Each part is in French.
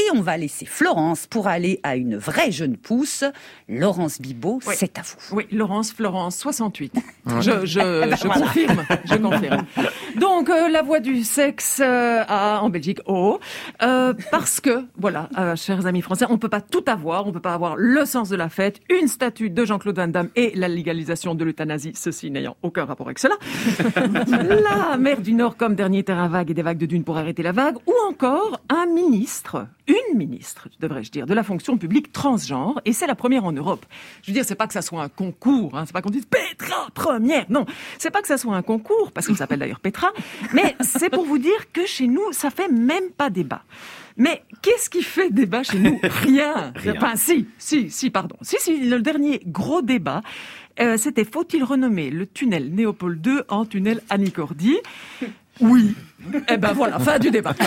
on va laisser Florence pour aller à une vraie jeune pousse. Laurence Bibot, c'est à vous. Oui, Florence, 68. Je confirme. Donc, la voix du sexe en Belgique, parce que, voilà, chers amis français, on peut pas tout avoir. On peut pas avoir le sens de la fête, une statue de Jean-Claude Van Damme et la légalisation de l'euthanasie, ceci n'ayant aucun rapport avec cela. La mer du Nord comme dernier terrain vague et des vagues de dunes pour arrêter la vague, ou encore une ministre, devrais-je dire, de la fonction publique transgenre, et c'est la première en Europe. Je veux dire, c'est pas que ça soit un concours, c'est pas qu'on dise Petra première, non, c'est pas que ça soit un concours, parce qu'elle s'appelle d'ailleurs Petra, mais c'est pour vous dire que chez nous, ça fait même pas débat. Mais qu'est-ce qui fait débat chez nous ? Rien. Enfin, pardon. Si, le dernier gros débat, c'était faut-il renommer le tunnel Léopold II en tunnel Annie Cordy ? Oui. Eh ben voilà, fin du débat.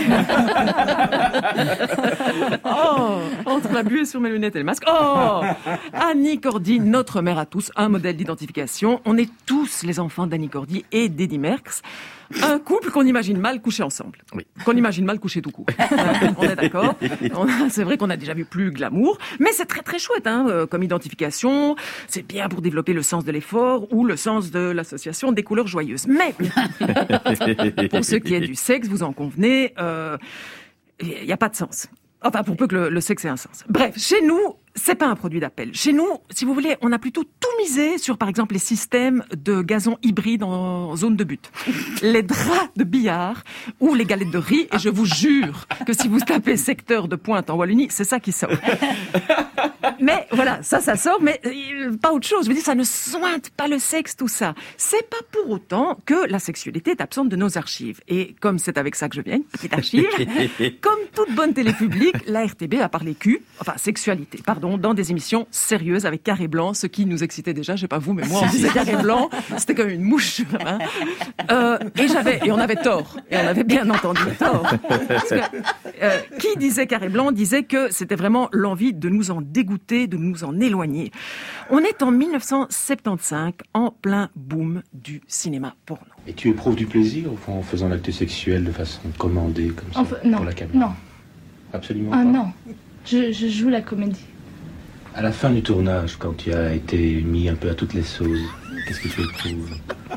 Entre la buée sur mes lunettes et le masque. Annie Cordy, notre mère à tous, un modèle d'identification. On est tous les enfants d'Annie Cordy et d'Eddy Merckx. Un couple qu'on imagine mal coucher ensemble. Oui. Qu'on imagine mal coucher tout court. On est d'accord. C'est vrai qu'on a déjà vu plus glamour, mais c'est très très chouette comme identification. C'est bien pour développer le sens de l'effort ou le sens de l'association des couleurs joyeuses. Mais pour ce qui est du sexe, vous en convenez, il n'y a pas de sens. Enfin, pour peu que le sexe ait un sens. Bref, chez nous, c'est pas un produit d'appel. Chez nous, si vous voulez, on a plutôt tout misé sur, par exemple, les systèmes de gazon hybride en zone de but, les draps de billard ou les galettes de riz. Et je vous jure que si vous tapez secteur de Pointe en Wallonie, c'est ça qui sort. Mais voilà, ça sort, mais pas autre chose. Je veux dire, ça ne sointe pas le sexe, tout ça. C'est pas pour autant que la sexualité est absente de nos archives. Et comme c'est avec ça que je viens, petite archive, comme toute bonne télé publique, la RTB a parlé sexualité, dans des émissions sérieuses avec Carré Blanc, ce qui nous excitait déjà, je sais pas vous, mais moi, on disait Carré Blanc, c'était comme une mouche. Et on avait tort. Et on avait bien entendu tort. Parce que, qui disait Carré Blanc disait que c'était vraiment l'envie de nous en dégoûter, de nous en éloigner. On est en 1975, en plein boom du cinéma porno. Et tu éprouves du plaisir en faisant l'acte sexuel de façon commandée, comme ça, pour la caméra? Non. Absolument pas? Non. Je joue la comédie. À la fin du tournage, quand tu as été mis un peu à toutes les sauces, qu'est-ce que tu éprouves?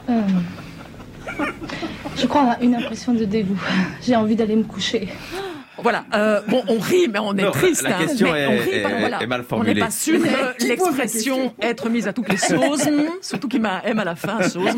Je crois une impression de dégoût. J'ai envie d'aller me coucher. Voilà. On rit, mais on est triste. La question est mal formulée. On n'est pas sûr de l'expression être mise à toutes les sauces, surtout qui aime à la fin, sauce,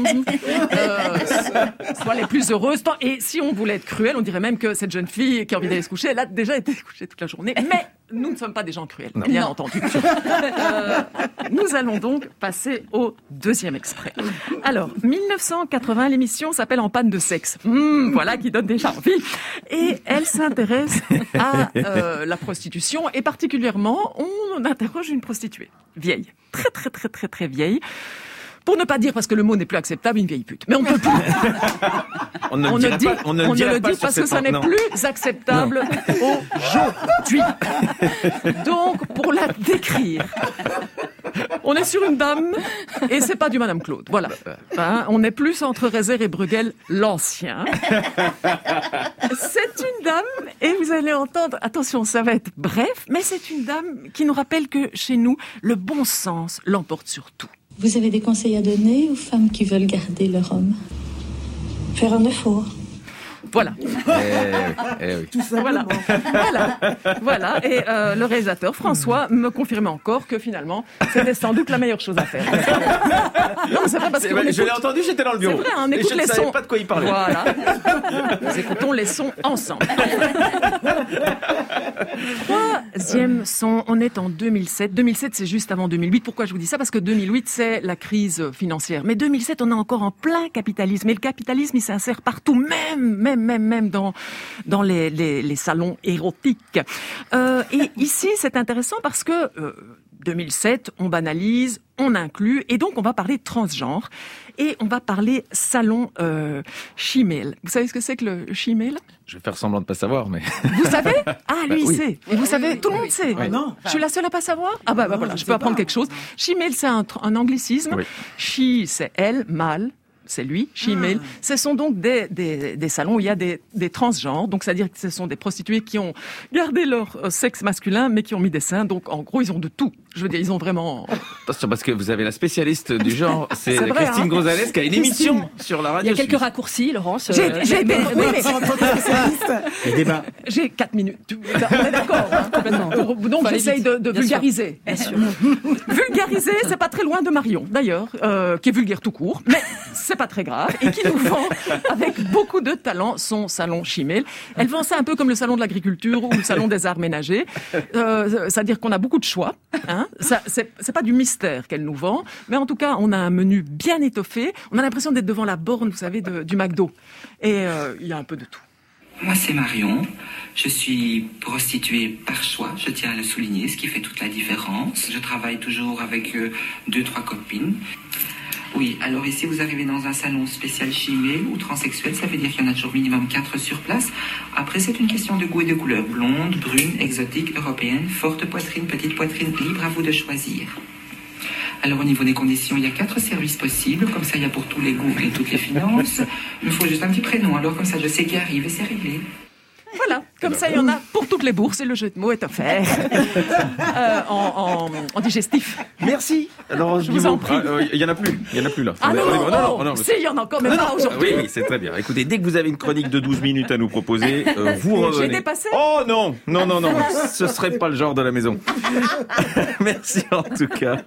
soit les plus heureuses. Et si on voulait être cruel, on dirait même que cette jeune fille qui a envie d'aller se coucher, elle a déjà été couchée toute la journée. Mais nous ne sommes pas des gens cruels, bien entendu. Nous allons donc passer au deuxième extrait. Alors, 1980, l'émission s'appelle En panne de sexe. Voilà qui donne déjà envie. Et elle s'intéresse à la prostitution et particulièrement, on interroge une prostituée vieille, très très très très très vieille. Pour ne pas dire, parce que le mot n'est plus acceptable, une vieille pute. Mais on ne peut plus. On ne le dit parce que ça n'est plus acceptable aujourd'hui. Donc, pour la décrire, on est sur une dame, et c'est pas du Madame Claude. Voilà. On est plus entre Rézère et Bruegel, l'ancien. C'est une dame, et vous allez entendre, attention, ça va être bref, mais c'est une dame qui nous rappelle que chez nous, le bon sens l'emporte sur tout. Vous avez des conseils à donner aux femmes qui veulent garder leur homme? Faire un effort. Voilà. Oui. Tout ça, voilà. Et le réalisateur, François, me confirmait encore que finalement, c'était sans doute la meilleure chose à faire. Non, c'est pas parce que je l'ai entendu, j'étais dans le bureau. C'est vrai, on écoute les sons. Je ne savais pas de quoi il parlait. Voilà. Nous écoutons les sons ensemble. Troisième son, on est en 2007. 2007, c'est juste avant 2008. Pourquoi je vous dis ça? Parce que 2008, c'est la crise financière. Mais 2007, on est encore en plein capitalisme. Et le capitalisme, il s'insère partout, même dans les salons érotiques. Et ici, c'est intéressant parce que 2007, on banalise, on inclut, et donc on va parler transgenre, et on va parler salon she-male. Vous savez ce que c'est que le she-male? Je vais faire semblant de pas savoir, mais... Vous savez? Ah, lui, il oui. sait. Et vous savez, tout le monde sait. Oui. Non. Je suis la seule à pas savoir? Ah bah voilà, je peux apprendre quelque chose. She-male, c'est un anglicisme. Oui. She, c'est elle, mâle. c'est lui, She-Male. Ce sont donc des salons où il y a des transgenres, donc c'est-à-dire que ce sont des prostituées qui ont gardé leur sexe masculin, mais qui ont mis des seins. Donc en gros, ils ont de tout. Je veux dire, ils ont vraiment... Attention, parce que vous avez la spécialiste du genre, c'est vrai, Christine hein. Gonzalez, qui a une émission sur la Il y radio a quelques suisse. raccourcis, Laurence. Les débats. J'ai 4 minutes. On est d'accord. Hein. Donc j'essaye de vulgariser. Bien sûr. Vulgariser, c'est pas très loin de Marion, d'ailleurs, qui est vulgaire tout court, mais c'est pas très grave, et qui nous vend avec beaucoup de talent son salon She-Male. Elle vend ça un peu comme le salon de l'agriculture ou le salon des arts ménagers, c'est-à-dire qu'on a beaucoup de choix. Hein. Ça, c'est pas du mystère qu'elle nous vend, mais en tout cas, on a un menu bien étoffé. On a l'impression d'être devant la borne, vous savez, du McDo. Et il y a un peu de tout. Moi, c'est Marion. Je suis prostituée par choix, je tiens à le souligner, ce qui fait toute la différence. Je travaille toujours avec 2-3 copines. Oui, alors ici, vous arrivez dans un salon spécial She-Male ou transsexuel, ça veut dire qu'il y en a toujours minimum 4 sur place. Après, c'est une question de goût et de couleur. Blonde, brune, exotique, européenne, forte poitrine, petite poitrine, libre à vous de choisir. Alors au niveau des conditions, il y a 4 services possibles, comme ça il y a pour tous les goûts et toutes les finances. Il me faut juste un petit prénom, alors comme ça je sais qui arrive et c'est réglé. Voilà, comme ça il y en a pour toutes les bourses et le jeu de mots est offert en digestif. Merci. Alors, Je vous en prie. Il y en a plus là. Ah non, non, si, il y en a encore, mais pas aujourd'hui. Oui, c'est très bien. Écoutez, dès que vous avez une chronique de 12 minutes à nous proposer, vous J'ai revenez. dépassé. Oh non, ce serait pas le genre de la maison. Merci en tout cas.